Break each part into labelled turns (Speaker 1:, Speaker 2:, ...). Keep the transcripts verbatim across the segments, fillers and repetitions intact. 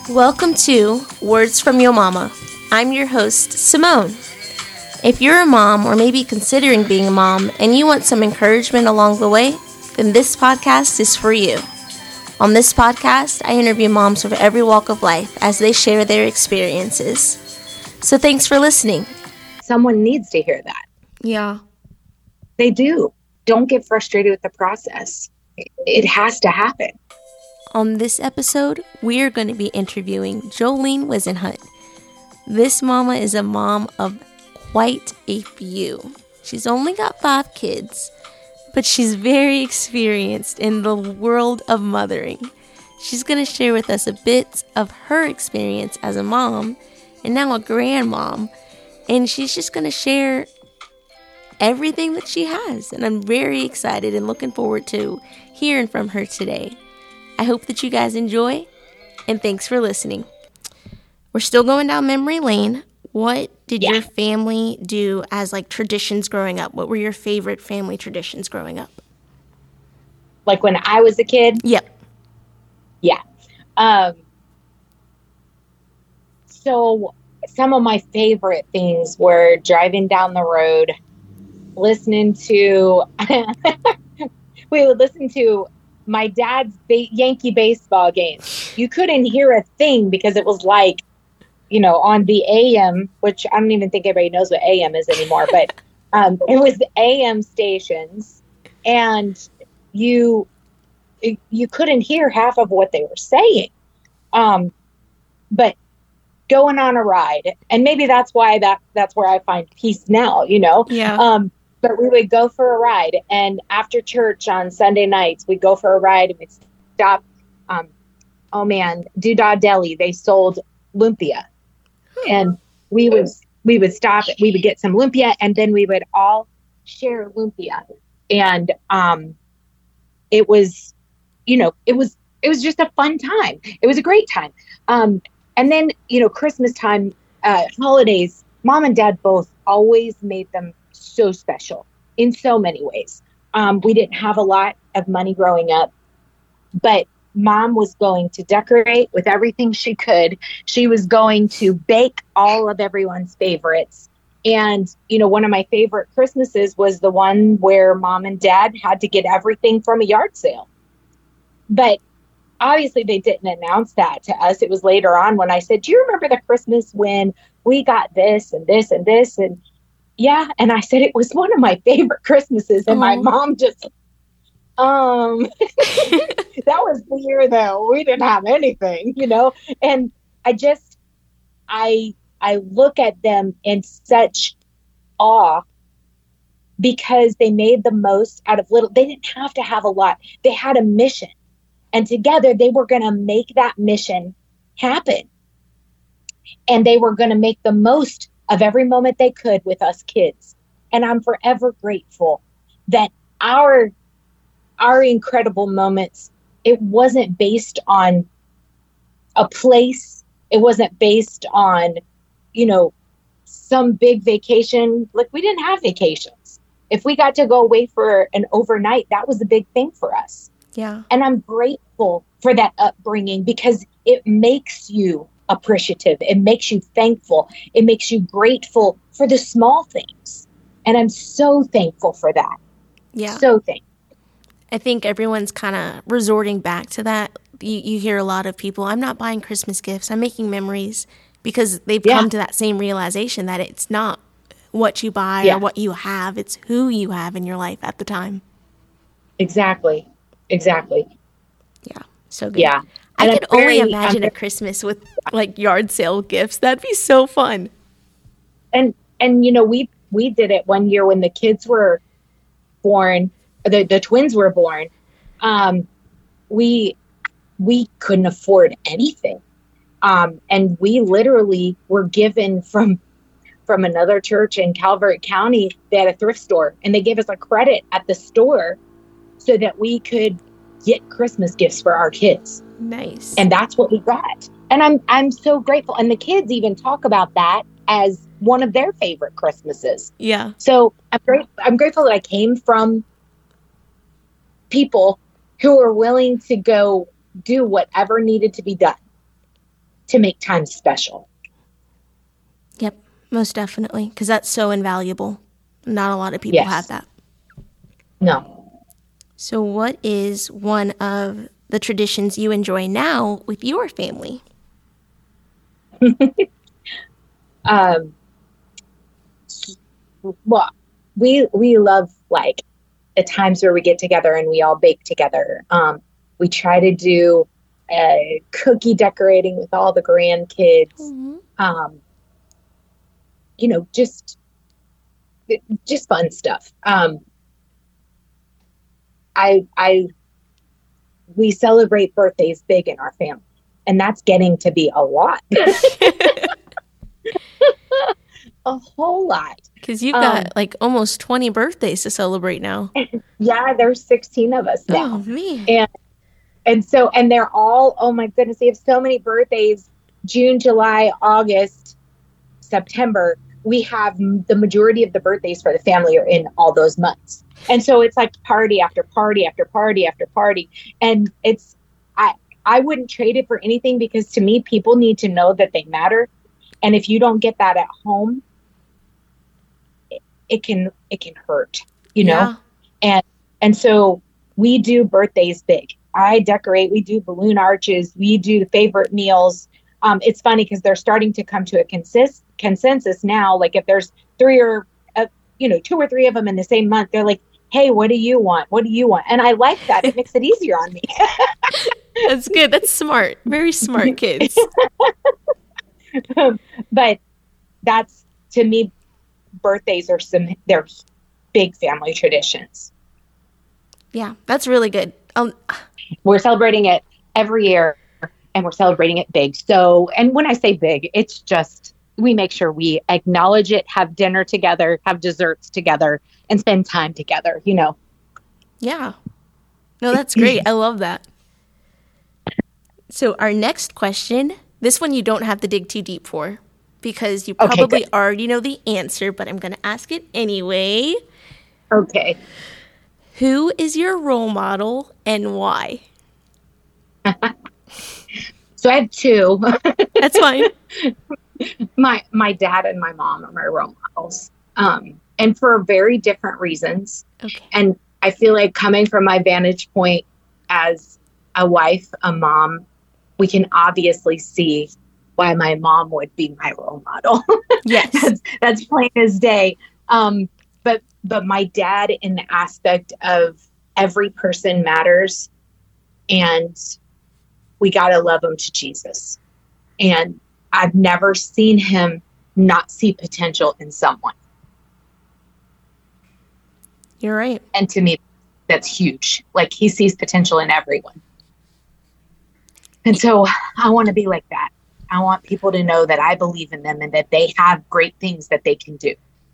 Speaker 1: Welcome to Words from Your Mama. I'm your host, Simone. If you're a mom or maybe considering being a mom and you want some encouragement along the way, then this podcast is for you. On this podcast, I interview moms from every walk of life as they share their experiences. So thanks for listening.
Speaker 2: Someone needs to hear that.
Speaker 1: Yeah.
Speaker 2: They do. Don't get frustrated with the process. It has to happen.
Speaker 1: On this episode, we are going to be interviewing Jolene Wisenhunt. This mama is a mom of quite a few. She's only got five kids, but she's very experienced in the world of mothering. She's going to share with us a bit of her experience as a mom and now a grandmom, and she's just going to share everything that she has, and I'm very excited and looking forward to hearing from her today. I hope that you guys enjoy, and thanks for listening. We're still going down memory lane. What did yeah. your family do as like traditions growing up? What were your favorite family traditions growing up?
Speaker 2: Like when I was a kid?
Speaker 1: Yep.
Speaker 2: Yeah. Um, so some of my favorite things were driving down the road, listening to, we would listen to my dad's ba- Yankee baseball game. You couldn't hear a thing because it was like, you know, on the A M, which I don't even think everybody knows what A M is anymore, but um, it was the A M stations, and you you couldn't hear half of what they were saying. Um, but going on a ride, and maybe that's why that that's where I find peace now, you know?
Speaker 1: Yeah.
Speaker 2: Um, But we would go for a ride, and after church on Sunday nights, we'd go for a ride, and we'd stop. Um, oh man, Doodah Deli, they sold lumpia, hmm. and we would we would stop. We would get some lumpia, and then we would all share lumpia, and um, it was, you know, it was it was just a fun time. It was a great time. Um, and then you know, Christmas time, uh, holidays, Mom and Dad both always made them so special in so many ways. Um, we didn't have a lot of money growing up, but Mom was going to decorate with everything she could. She was going to bake all of everyone's favorites. And, you know, one of my favorite Christmases was the one where Mom and Dad had to get everything from a yard sale. But obviously they didn't announce that to us. It was later on when I said, do you remember the Christmas when we got this and this and this? And yeah. And I said, it was one of my favorite Christmases. And oh. my mom just, um, that was the year though. We didn't have anything, you know? And I just, I, I look at them in such awe because they made the most out of little. They didn't have to have a lot. They had a mission, and together they were going to make that mission happen. And they were going to make the most of every moment they could with us kids. And I'm forever grateful that our, our incredible moments, it wasn't based on a place. It wasn't based on, you know, some big vacation. Like, we didn't have vacations. If we got to go away for an overnight, that was a big thing for us.
Speaker 1: Yeah.
Speaker 2: And I'm grateful for that upbringing because it makes you appreciative. It makes you thankful. It makes you grateful for the small things. And I'm so thankful for that.
Speaker 1: Yeah.
Speaker 2: So thankful.
Speaker 1: I think everyone's kind of resorting back to that. You, you hear a lot of people, I'm not buying Christmas gifts. I'm making memories, because they've yeah. come to that same realization that it's not what you buy yeah. or what you have. It's who you have in your life at the time.
Speaker 2: Exactly. Exactly.
Speaker 1: Yeah. So good.
Speaker 2: Yeah.
Speaker 1: I
Speaker 2: and
Speaker 1: could
Speaker 2: I'm
Speaker 1: only
Speaker 2: very,
Speaker 1: imagine
Speaker 2: I'm,
Speaker 1: a Christmas with like yard sale gifts. That'd be so fun.
Speaker 2: And, and, you know, we, we did it one year when the kids were born, the, the twins were born. Um, we, we couldn't afford anything. Um, and we literally were given from, from another church in Calvert County. They had a thrift store, and they gave us a credit at the store so that we could get Christmas gifts for our kids.
Speaker 1: Nice.
Speaker 2: And that's what we got. And I'm I'm so grateful. And the kids even talk about that as one of their favorite Christmases.
Speaker 1: Yeah.
Speaker 2: So I'm great. I'm grateful that I came from people who were willing to go do whatever needed to be done to make time special.
Speaker 1: Yep, most definitely, because that's so invaluable. Not a lot of people
Speaker 2: Yes.
Speaker 1: have that.
Speaker 2: No.
Speaker 1: So what is one of the traditions you enjoy now with your family?
Speaker 2: um, well, we we love like the times where we get together and we all bake together. Um, we try to do a cookie decorating with all the grandkids.
Speaker 1: Mm-hmm.
Speaker 2: Um, you know, just just fun stuff. Um, I I we celebrate birthdays big in our family, and that's getting to be a lot. A whole lot.
Speaker 1: Because you've got um, like almost twenty birthdays to celebrate now.
Speaker 2: Yeah, there's sixteen of us now.
Speaker 1: Oh, man.
Speaker 2: And and so, and they're all, oh my goodness, they have so many birthdays. June, July, August, September. We have the majority of the birthdays for the family are in all those months. And so it's like party after party after party after party. And it's, I, I wouldn't trade it for anything, because to me, people need to know that they matter. And if you don't get that at home, it, it can, it can hurt, you know?
Speaker 1: Yeah.
Speaker 2: And, and so we do birthdays big. I decorate, we do balloon arches, we do the favorite meals. Um, it's funny because they're starting to come to a consist consensus now. Like if there's three or, uh, you know, two or three of them in the same month, they're like, hey, what do you want? What do you want? And I like that. It makes it easier on me.
Speaker 1: That's good. That's smart. Very smart kids.
Speaker 2: um, but that's, to me, birthdays are some, they're big family traditions.
Speaker 1: Yeah, that's really good. Um,
Speaker 2: We're celebrating it every year, and we're celebrating it big. So, and when I say big, it's just, we make sure we acknowledge it, have dinner together, have desserts together, and spend time together, you know?
Speaker 1: Yeah. No, that's great. I love that. So our next question, this one you don't have to dig too deep for, because you probably okay, already know the answer, but I'm going to ask it anyway.
Speaker 2: Okay.
Speaker 1: Who is your role model and why?
Speaker 2: So I have two.
Speaker 1: That's fine.
Speaker 2: My my dad and my mom are my role models, um, and for very different reasons.
Speaker 1: Okay.
Speaker 2: And I feel like, coming from my vantage point as a wife, a mom, we can obviously see why my mom would be my role model.
Speaker 1: Yes,
Speaker 2: that's, that's plain as day. Um, but but my dad, in the aspect of every person matters, and we got to love them to Jesus. And I've never seen him not see potential in someone.
Speaker 1: You're right.
Speaker 2: And to me, that's huge. Like, he sees potential in everyone. And so I want to be like that. I want people to know that I believe in them and that they have great things that they can do.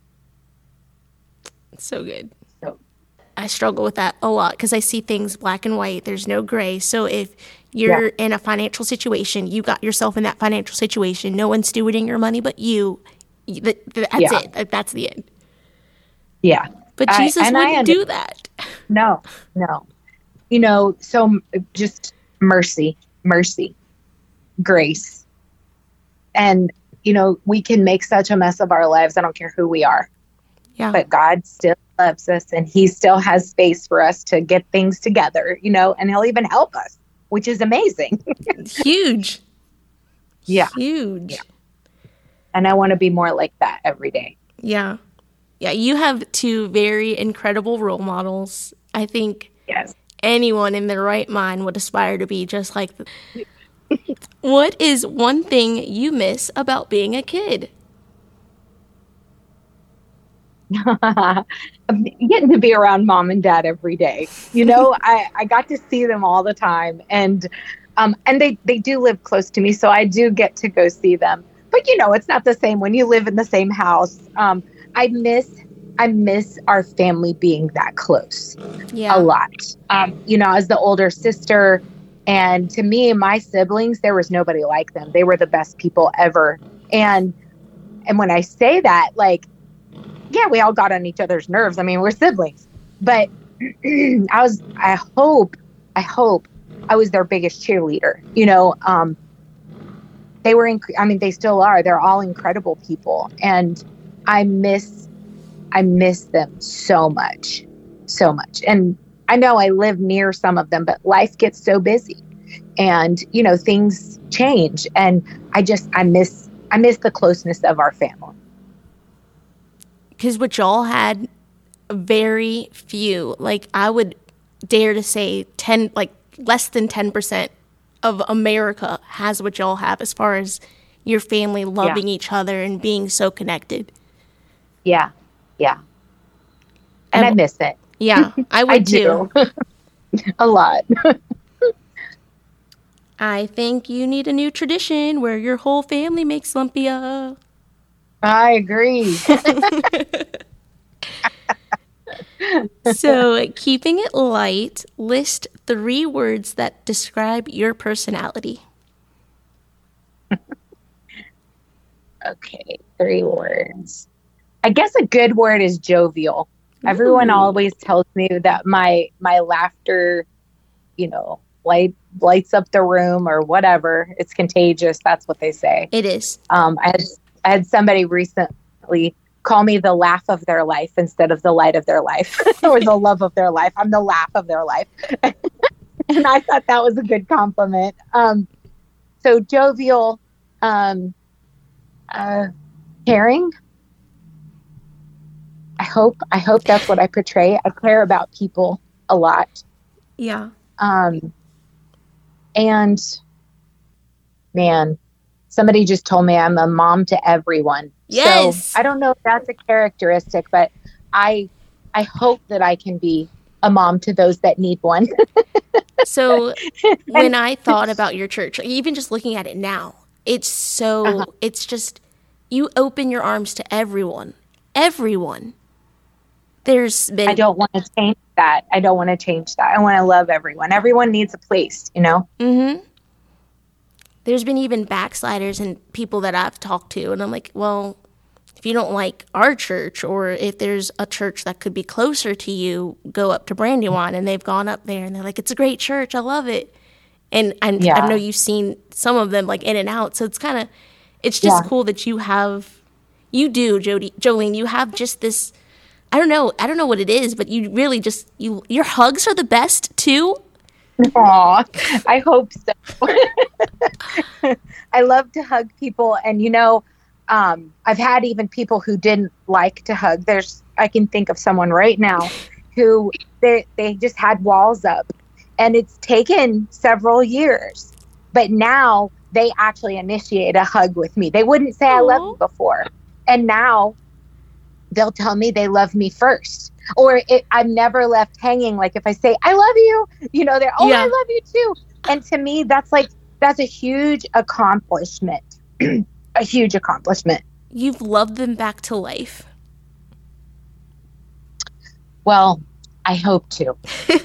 Speaker 1: So good.
Speaker 2: So
Speaker 1: I struggle with that a lot, because I see things black and white. There's no gray. So if you're yeah. in a financial situation, you got yourself in that financial situation, no one's stewarding your money but you. That's
Speaker 2: yeah.
Speaker 1: it. That's the end.
Speaker 2: Yeah.
Speaker 1: But Jesus I, wouldn't under- do that.
Speaker 2: No, no. You know, so just mercy, mercy, grace. And, you know, we can make such a mess of our lives. I don't care who we are.
Speaker 1: Yeah.
Speaker 2: But God still loves us, and he still has space for us to get things together, you know, and he'll even help us, which is amazing.
Speaker 1: Huge.
Speaker 2: Yeah.
Speaker 1: Huge.
Speaker 2: Yeah. And I want to be more like that every day.
Speaker 1: Yeah. Yeah. You have two very incredible role models. I think
Speaker 2: yes.
Speaker 1: anyone in their right mind would aspire to be just like them. What is one thing you miss about being a kid?
Speaker 2: Getting to be around mom and dad every day. You know, I, I got to see them all the time, and um and they, they do live close to me, so I do get to go see them. But you know, it's not the same when you live in the same house. Um, I miss I miss our family being that close.
Speaker 1: Yeah.
Speaker 2: A lot. Um, you know, as the older sister, and to me, my siblings, there was nobody like them. They were the best people ever. And and when I say that, like, yeah, we all got on each other's nerves. I mean, we're siblings. But I was, I hope, I hope I was their biggest cheerleader, you know, um, they were, inc- I mean, they still are. They're all incredible people. And I miss, I miss them so much, so much. And I know I live near some of them, but life gets so busy and, you know, things change. And I just, I miss, I miss the closeness of our family.
Speaker 1: Because what y'all had, very few, like I would dare to say ten, like less than ten percent of America has what y'all have as far as your family loving yeah. each other and being so connected.
Speaker 2: Yeah. Yeah. And I, I miss it.
Speaker 1: Yeah, I would
Speaker 2: I do. too. A lot.
Speaker 1: I think you need a new tradition where your whole family makes lumpia.
Speaker 2: I agree.
Speaker 1: So, keeping it light, list three words that describe your personality.
Speaker 2: Okay, three words. I guess a good word is jovial. Ooh. Everyone always tells me that my my laughter, you know, light lights up the room or whatever. It's contagious. That's what they say.
Speaker 1: It is.
Speaker 2: Um, I had I had somebody recently call me the laugh of their life instead of the light of their life or the love of their life. I'm the laugh of their life. And I thought that was a good compliment. Um, so jovial, um, uh, caring. I hope, I hope that's what I portray. I care about people a lot.
Speaker 1: Yeah.
Speaker 2: Um, and man, somebody just told me I'm a mom to everyone.
Speaker 1: Yes.
Speaker 2: So I don't know if that's a characteristic, but I I hope that I can be a mom to those that need one.
Speaker 1: So when I thought about your church, even just looking at it now, it's so, uh-huh. it's just, you open your arms to everyone. Everyone. There's been...
Speaker 2: I don't want to change that. I don't want to change that. I want to love everyone. Everyone needs a place, you know?
Speaker 1: Mm-hmm. There's been even backsliders and people that I've talked to, and I'm like, well, if you don't like our church, or if there's a church that could be closer to you, go up to Brandywine. And they've gone up there, and they're like, it's a great church. I love it. And I, yeah. I know you've seen some of them like in and out. So it's kind of, it's just yeah. cool that you have, you do, Jody, Jolene, you have just this, I don't know, I don't know what it is, but you really just, you, your hugs are the best too.
Speaker 2: Aw, I hope so. I love to hug people. And, you know, um, I've had even people who didn't like to hug. There's, I can think of someone right now who they, they just had walls up, and it's taken several years, but now they actually initiate a hug with me. They wouldn't say, Aww. I love you before. And now they'll tell me they love me first. Or it, I'm never left hanging. Like if I say, I love you, you know, they're, oh, yeah. I love you too. And to me, that's like, that's a huge accomplishment, a huge accomplishment.
Speaker 1: You've loved them back to life.
Speaker 2: Well, I hope to.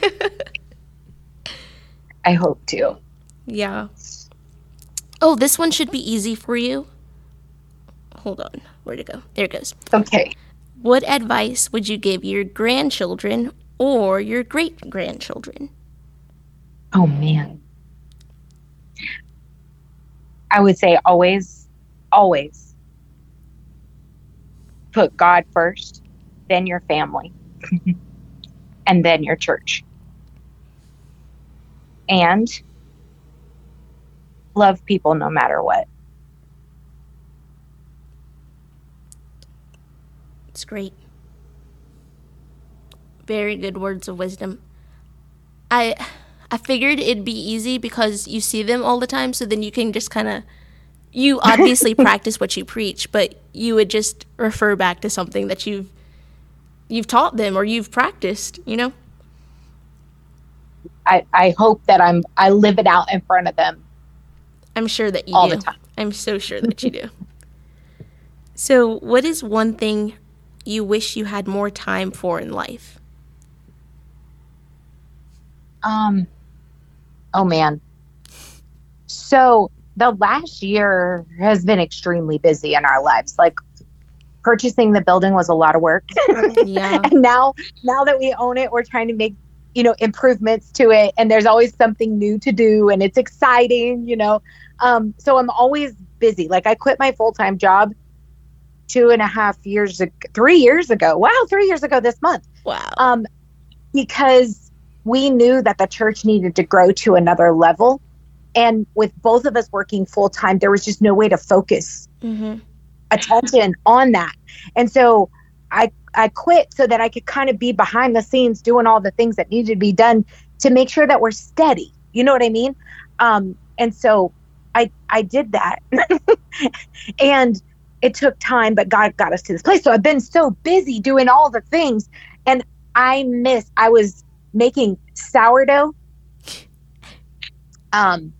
Speaker 2: I hope to.
Speaker 1: Yeah. Oh, this one should be easy for you. Hold on. Where'd it go? There it goes.
Speaker 2: Okay.
Speaker 1: What advice would you give your grandchildren or your great-grandchildren?
Speaker 2: Oh, man. I would say always, always put God first, then your family, and then your church. And love people no matter what.
Speaker 1: It's great. Very good words of wisdom. I I figured it'd be easy because you see them all the time, so then you can just kind of, you obviously practice what you preach, but you would just refer back to something that you've you've taught them or you've practiced, you know?
Speaker 2: I, I hope that I'm I live it out in front of them.
Speaker 1: I'm sure that you
Speaker 2: all
Speaker 1: do.
Speaker 2: the time.
Speaker 1: I'm so sure that you do. So, what is one thing you wish you had more time for in life?
Speaker 2: Um, oh man. So the last year has been extremely busy in our lives. Like purchasing the building was a lot of work.
Speaker 1: Yeah.
Speaker 2: And now, now that we own it, we're trying to make, you know, improvements to it. And there's always something new to do, and it's exciting, you know? Um, so I'm always busy. Like I quit my full-time job two and a half years ago, three years ago. Wow. Three years ago this month.
Speaker 1: Wow.
Speaker 2: Um, because we knew that the church needed to grow to another level. And with both of us working full-time, there was just no way to focus mm-hmm. attention on that. And so I, I quit so that I could kind of be behind the scenes doing all the things that needed to be done to make sure that we're steady. You know what I mean? Um, and so I, I did that and it took time, but God got us to this place. So I've been so busy doing all the things, and I miss, I was making sourdough. Um,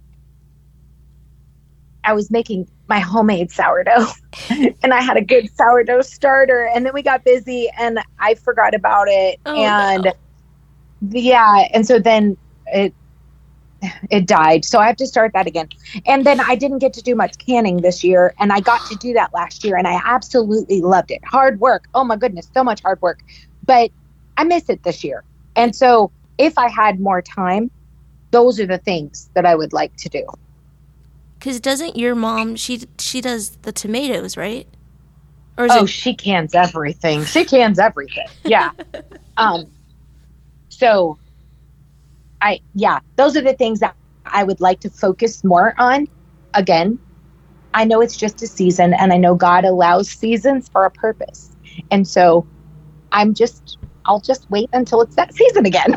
Speaker 2: I was making my homemade sourdough and I had a good sourdough starter, and then we got busy and I forgot about it.
Speaker 1: Oh,
Speaker 2: and
Speaker 1: no.
Speaker 2: yeah. And so then it, it died. So I have to start that again. And then I didn't get to do much canning this year, and I got to do that last year, and I absolutely loved it. Hard work. Oh my goodness. So much hard work, but I miss it this year. And so if I had more time, those are the things that I would like to do.
Speaker 1: Because doesn't your mom, she she does the tomatoes, right? Or is
Speaker 2: oh,
Speaker 1: it-
Speaker 2: she cans everything. She cans everything. Yeah. um. So, I yeah, those are the things that I would like to focus more on. Again, I know it's just a season, and I know God allows seasons for a purpose. And so, I'm just I'll just wait until it's that season again.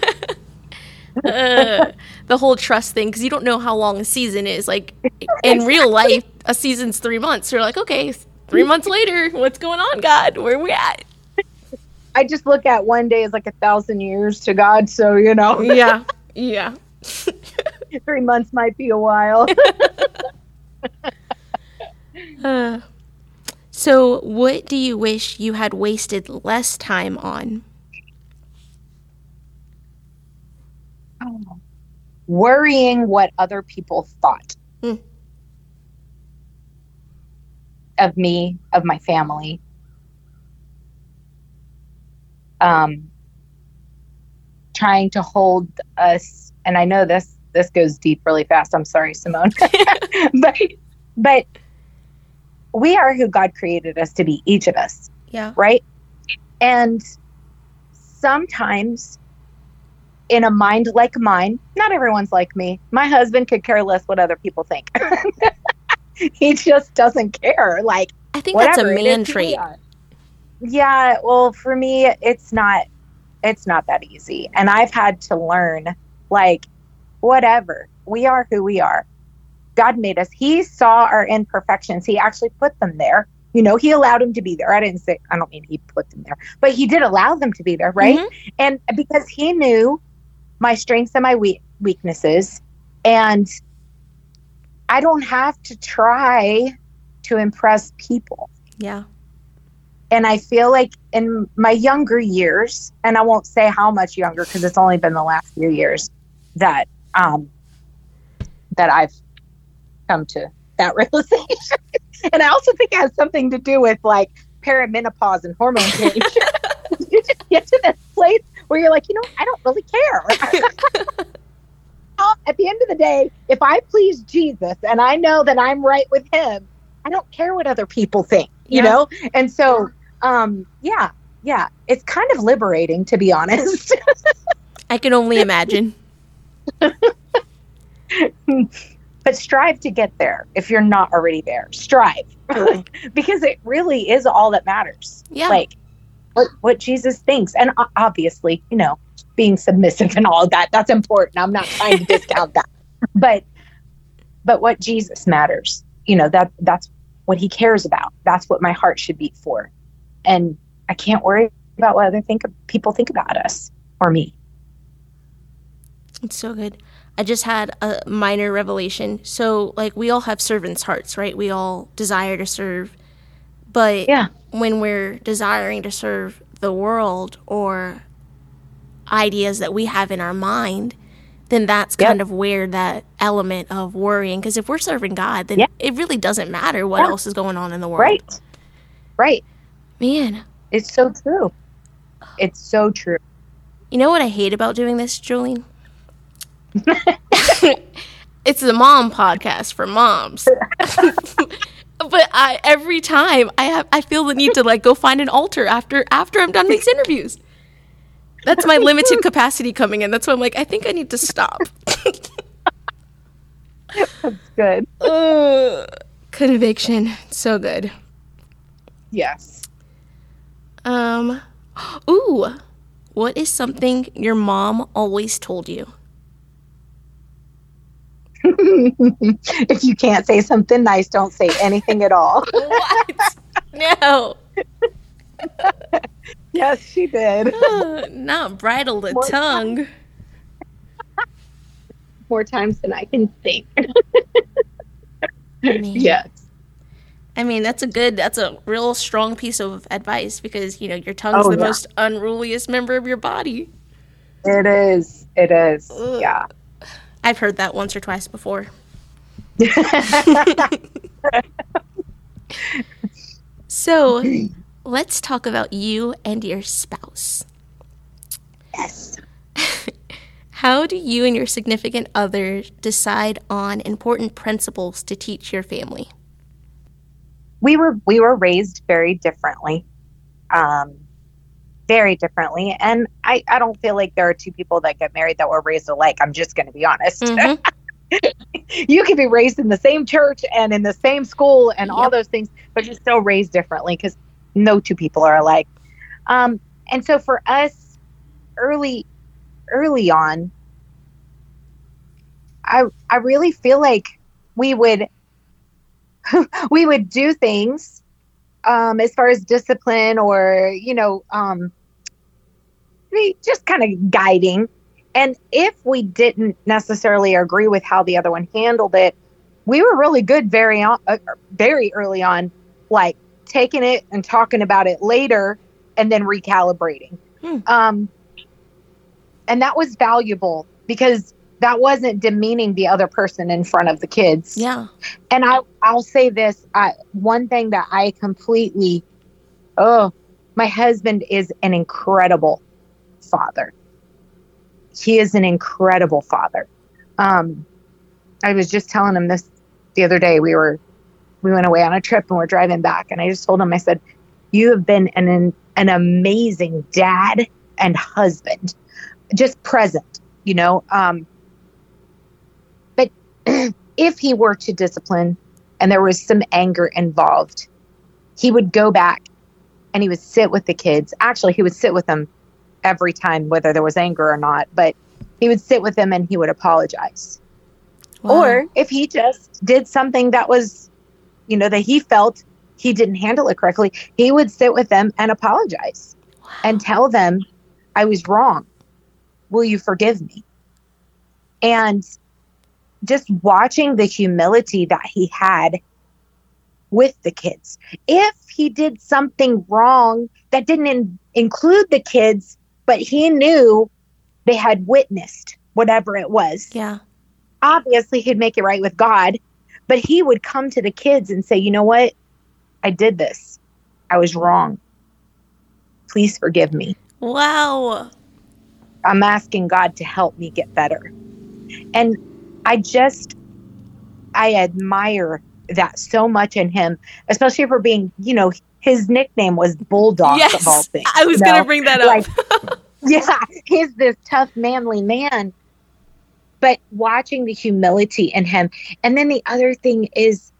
Speaker 1: uh, the whole trust thing, because you don't know how long a season is. Like in real life, a season's three months. You're like, okay, three months later, what's going on, God? Where are we at?
Speaker 2: I just look at one day as like a thousand years to God. So, you know.
Speaker 1: Yeah. Yeah.
Speaker 2: Three months might be a while.
Speaker 1: uh, so what do you wish you had wasted less time on?
Speaker 2: Worrying what other people thought mm. of me, of my family. Um, trying to hold us, and I know this this goes deep really fast. I'm sorry, Simone, but but we are who God created us to be, each of us.
Speaker 1: Yeah.
Speaker 2: Right. And sometimes, in a mind like mine, not everyone's like me. My husband could care less what other people think. He just doesn't care. Like,
Speaker 1: I think that's a
Speaker 2: whatever,
Speaker 1: man trait.
Speaker 2: Yeah, well, for me, it's not, it's not that easy. And I've had to learn, like, whatever. We are who we are. God made us. He saw our imperfections. He actually put them there. You know, he allowed them to be there. I didn't say, I don't mean he put them there, but he did allow them to be there, right? Mm-hmm. And because he knew my strengths and my we- weaknesses, and I don't have to try to impress people.
Speaker 1: Yeah.
Speaker 2: And I feel like in my younger years, and I won't say how much younger because it's only been the last few years that um, that I've come to that realization. And I also think it has something to do with like perimenopause and hormone change. You just get to this place where you're like, you know, I don't really care. At the end of the day, if I please Jesus and I know that I'm right with him, I don't care what other people think, you
Speaker 1: yeah.
Speaker 2: know? And so, um, yeah, yeah, it's kind of liberating, to be honest.
Speaker 1: I can only imagine.
Speaker 2: But strive to get there if you're not already there. Strive. Because it really is all that matters.
Speaker 1: Yeah.
Speaker 2: Like what, what Jesus thinks. And obviously, you know, being submissive and all of that, that's important. I'm not trying to discount that. But but what Jesus matters, you know, that that's what he cares about. That's what my heart should beat for. And I can't worry about what other think people think about us or me.
Speaker 1: It's so good. I just had a minor revelation. So, like, we all have servants' hearts, right? We all desire to serve. But
Speaker 2: yeah.
Speaker 1: when we're desiring to serve the world or ideas that we have in our mind, then that's
Speaker 2: yep.
Speaker 1: kind of where that element of worrying, because if we're serving God, then
Speaker 2: yeah.
Speaker 1: it really doesn't matter what
Speaker 2: yeah.
Speaker 1: else is going on in the world.
Speaker 2: Right. Right.
Speaker 1: Man.
Speaker 2: It's so true. It's so true.
Speaker 1: You know what I hate about doing this, Jolene? It's the mom podcast for moms. But I every time I have I feel the need to like go find an altar after after I'm done these interviews. That's my limited capacity coming in. That's why I'm like, I think I need to stop.
Speaker 2: That's good.
Speaker 1: Uh, conviction. So good.
Speaker 2: Yes.
Speaker 1: Um ooh. What is something your mom always told you?
Speaker 2: If you can't say something nice, don't say anything at all.
Speaker 1: What? No.
Speaker 2: Yes, she did.
Speaker 1: Uh, not bridle the
Speaker 2: More
Speaker 1: tongue.
Speaker 2: More times than I can think.
Speaker 1: I mean,
Speaker 2: Yes.
Speaker 1: I mean, that's a good, that's a real strong piece of advice because, you know, your tongue's
Speaker 2: Oh,
Speaker 1: the
Speaker 2: yeah.
Speaker 1: most unruliest member of your body.
Speaker 2: It is. It is.
Speaker 1: Ugh.
Speaker 2: Yeah.
Speaker 1: I've heard that once or twice before. So, let's talk about you and your spouse.
Speaker 2: Yes.
Speaker 1: How do you and your significant other decide on important principles to teach your family?
Speaker 2: We were we were raised very differently. Um very differently. And I, I don't feel like there are two people that get married that were raised alike. I'm just gonna be honest.
Speaker 1: Mm-hmm.
Speaker 2: You can be raised in the same church and in the same school and all
Speaker 1: Yep.
Speaker 2: those things, but you're still raised differently because no two people are alike. Um, and so for us, early, early on, I I really feel like we would we would do things um, as far as discipline or you know um, we- just kind of guiding. And if we didn't necessarily agree with how the other one handled it, we were really good very on, uh, very early on, like taking it and talking about it later and then recalibrating.
Speaker 1: Hmm.
Speaker 2: Um, and that was valuable because that wasn't demeaning the other person in front of the kids.
Speaker 1: Yeah.
Speaker 2: And I, I'll say this, I, one thing that I completely, oh, my husband is an incredible father. He is an incredible father. Um, I was just telling him this the other day. We were, we went away on a trip and we're driving back. And I just told him, I said, you have been an, an, an amazing dad and husband, just present, you know? Um, but if he were to discipline and there was some anger involved, he would go back and he would sit with the kids. Actually, he would sit with them every time, whether there was anger or not, but he would sit with them and he would apologize.
Speaker 1: Wow.
Speaker 2: Or if he just did something that was, you know, that he felt he didn't handle it correctly, he would sit with them and apologize
Speaker 1: Wow.
Speaker 2: and tell them, I was wrong. Will you forgive me? And just watching the humility that he had with the kids. If he did something wrong that didn't in- include the kids, but he knew they had witnessed whatever it was,
Speaker 1: Yeah.
Speaker 2: obviously he'd make it right with God, but he would come to the kids and say, you know what? I did this. I was wrong. Please forgive me.
Speaker 1: Wow.
Speaker 2: I'm asking God to help me get better. And I just, I admire that so much in him, especially for being, you know, his nickname was Bulldog
Speaker 1: Yes.
Speaker 2: of all things.
Speaker 1: I was
Speaker 2: you
Speaker 1: going to
Speaker 2: know?
Speaker 1: bring that up.
Speaker 2: Like, yeah, he's this tough, manly man. But watching the humility in him. And then the other thing is,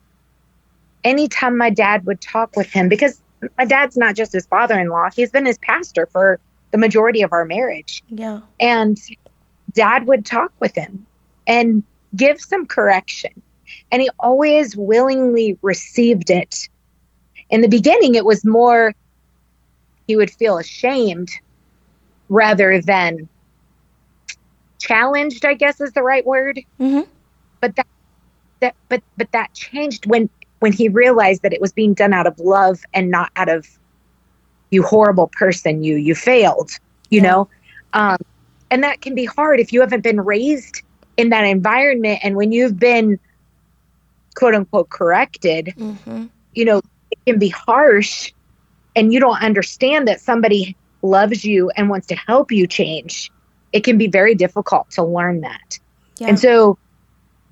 Speaker 2: anytime my dad would talk with him, because my dad's not just his father-in-law, he's been his pastor for the majority of our marriage.
Speaker 1: Yeah.
Speaker 2: And dad would talk with him and give some correction. And he always willingly received it. In the beginning, it was more, he would feel ashamed rather than challenged, I guess is the right word.
Speaker 1: Mm-hmm.
Speaker 2: But that, that, but, but that changed when, when he realized that it was being done out of love and not out of, you horrible person, you, you failed, you
Speaker 1: Yeah.
Speaker 2: know? Um, and that can be hard if you haven't been raised in that environment. And when you've been quote unquote corrected,
Speaker 1: Mm-hmm.
Speaker 2: you know, it can be harsh and you don't understand that somebody loves you and wants to help you change. It can be very difficult to learn that.
Speaker 1: Yeah.
Speaker 2: And so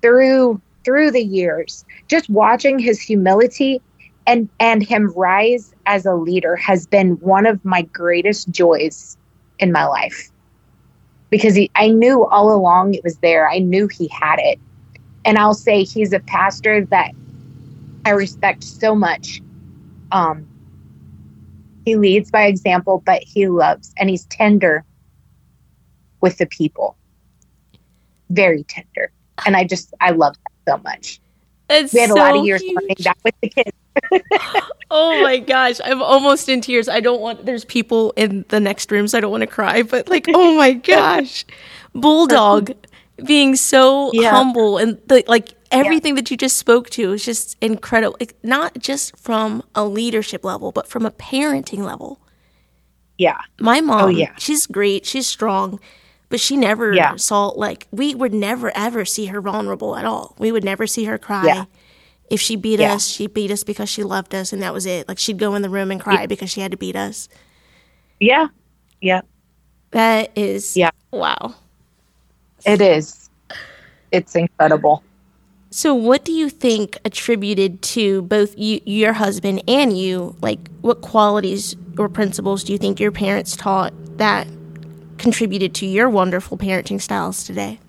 Speaker 2: through through the years, just watching his humility and and him rise as a leader has been one of my greatest joys in my life. Because he, I knew all along it was there. I knew he had it. And I'll say he's a pastor that I respect so much. Um, he leads by example, but he loves, and he's tender with the people. Very tender. And I just, I love that so much.
Speaker 1: It's
Speaker 2: we had
Speaker 1: so
Speaker 2: a lot of years
Speaker 1: huge.
Speaker 2: learning that with the kids.
Speaker 1: Oh my gosh, I'm almost in tears. I don't want, there's people in the next room, so I don't want to cry, but like, oh my gosh. Bulldog being so
Speaker 2: Yeah.
Speaker 1: humble, and the, like everything
Speaker 2: Yeah.
Speaker 1: that you just spoke to is just incredible. Like, not just from a leadership level, but from a parenting level.
Speaker 2: Yeah.
Speaker 1: My mom,
Speaker 2: Oh, yeah.
Speaker 1: she's great, she's strong, but she never
Speaker 2: Yeah.
Speaker 1: saw, like, we would never ever see her vulnerable at all. We would never see her cry.
Speaker 2: Yeah.
Speaker 1: If she beat
Speaker 2: Yeah.
Speaker 1: us, she beat us because she loved us, and that was it. Like, she'd go in the room and cry because she had to beat us.
Speaker 2: Yeah. Yeah.
Speaker 1: That is,
Speaker 2: Yeah.
Speaker 1: wow.
Speaker 2: It is. It's incredible.
Speaker 1: So what do you think attributed to both you, your husband and you, like, what qualities or principles do you think your parents taught that contributed to your wonderful parenting styles today?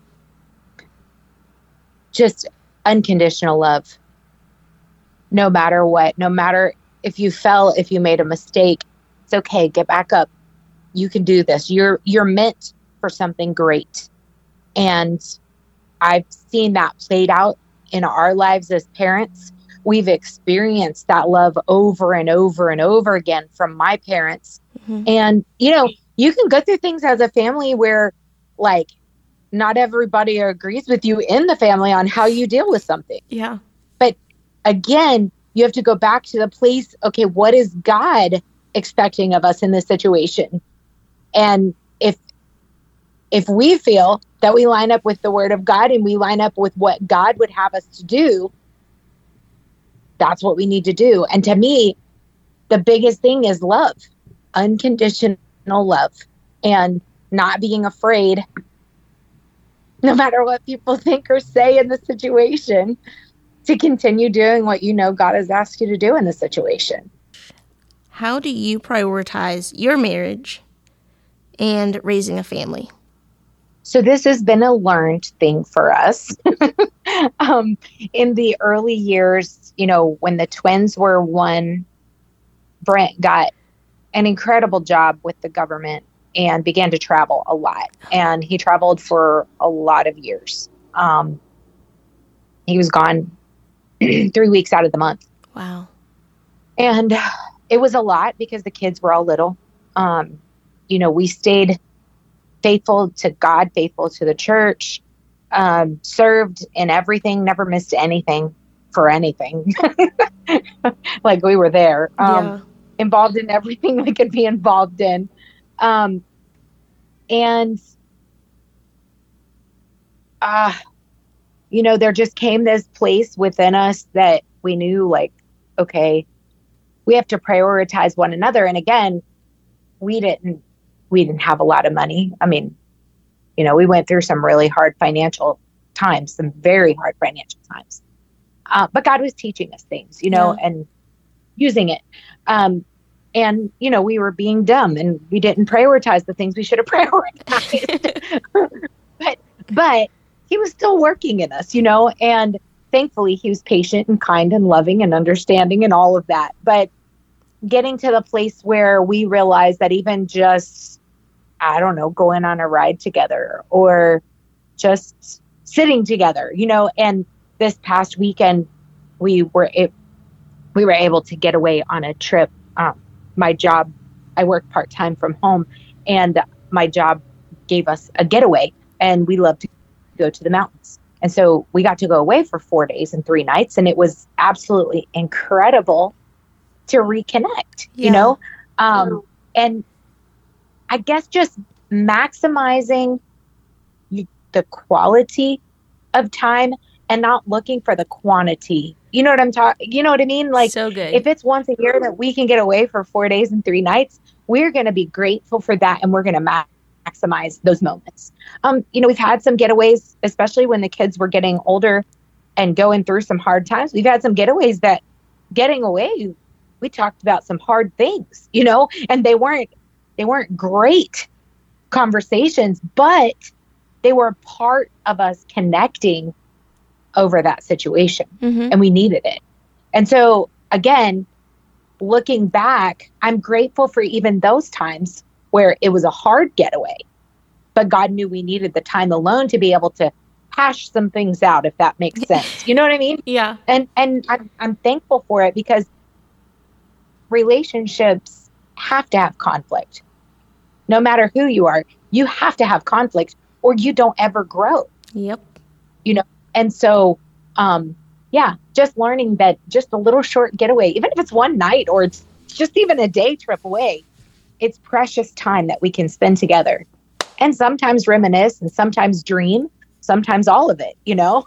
Speaker 2: Just unconditional love. No matter what, no matter if you fell, if you made a mistake, it's okay. Get back up. You can do this. You're you're meant for something great. And I've seen that played out in our lives as parents. We've experienced that love over and over and over again from my parents. Mm-hmm. And, you know, you can go through things as a family where, like, not everybody agrees with you in the family on how you deal with something.
Speaker 1: Yeah.
Speaker 2: But again, you have to go back to the place, okay, what is God expecting of us in this situation? And if if we feel that we line up with the word of God and we line up with what God would have us to do, that's what we need to do. And to me, the biggest thing is love, unconditional love, and not being afraid, no matter what people think or say in the situation, to continue doing what you know God has asked you to do in the situation.
Speaker 1: How do you prioritize your marriage and raising a family?
Speaker 2: So this has been a learned thing for us. um, in the early years, you know, when the twins were one, Brent got an incredible job with the government and began to travel a lot. And he traveled for a lot of years. Um, he was gone three weeks out of the month.
Speaker 1: Wow.
Speaker 2: And it was a lot because the kids were all little. Um, you know, we stayed faithful to God, faithful to the church, um, served in everything, never missed anything for anything. Like, we were there, um,
Speaker 1: Yeah.
Speaker 2: involved in everything we could be involved in. Um, and, uh, you know, there just came this place within us that we knew, like, okay, we have to prioritize one another. And again, we didn't, we didn't have a lot of money. I mean, you know, we went through some really hard financial times, some very hard financial times. Uh, but God was teaching us things, you know,
Speaker 1: Yeah.
Speaker 2: and using it. Um, and, you know, we were being dumb and we didn't prioritize the things we should have prioritized. but, but he was still working in us, you know, and thankfully he was patient and kind and loving and understanding and all of that. But getting to the place where we realized that even just, I don't know, going on a ride together or just sitting together, you know, and this past weekend we were, it, we were able to get away on a trip. Um, my job, I work part-time from home, and my job gave us a getaway, and we love to go to the mountains. And so we got to go away for four days and three nights. And it was absolutely incredible to reconnect,
Speaker 1: Yeah.
Speaker 2: you know? Um, and I guess just maximizing you, the quality of time and not looking for the quantity. You know what I'm talking, you know what I mean? Like,
Speaker 1: so good.
Speaker 2: if it's once a year that we can get away for four days and three nights, we're going to be grateful for that. And we're going to maximize those moments. Um, you know, we've had some getaways, especially when the kids were getting older and going through some hard times. We've had some getaways that getting away, we talked about some hard things, you know, and they weren't, they weren't great conversations, but they were part of us connecting over that situation, mm-hmm. and we needed it. And so again, looking back, I'm grateful for even those times where it was a hard getaway, but God knew we needed the time alone to be able to hash some things out, if that makes sense. You know what I mean?
Speaker 1: Yeah.
Speaker 2: And and I'm I'm thankful for it, because relationships have to have conflict. No matter who you are, you have to have conflict, or you don't ever grow.
Speaker 1: Yep.
Speaker 2: You know, and so um yeah, just learning that just a little short getaway, even if it's one night or it's just even a day trip away, it's precious time that we can spend together, and sometimes reminisce and sometimes dream, sometimes all of it, you know?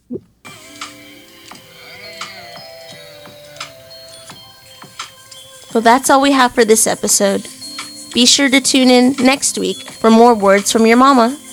Speaker 1: Well, that's all we have for this episode. Be sure to tune in next week for more words from your mama.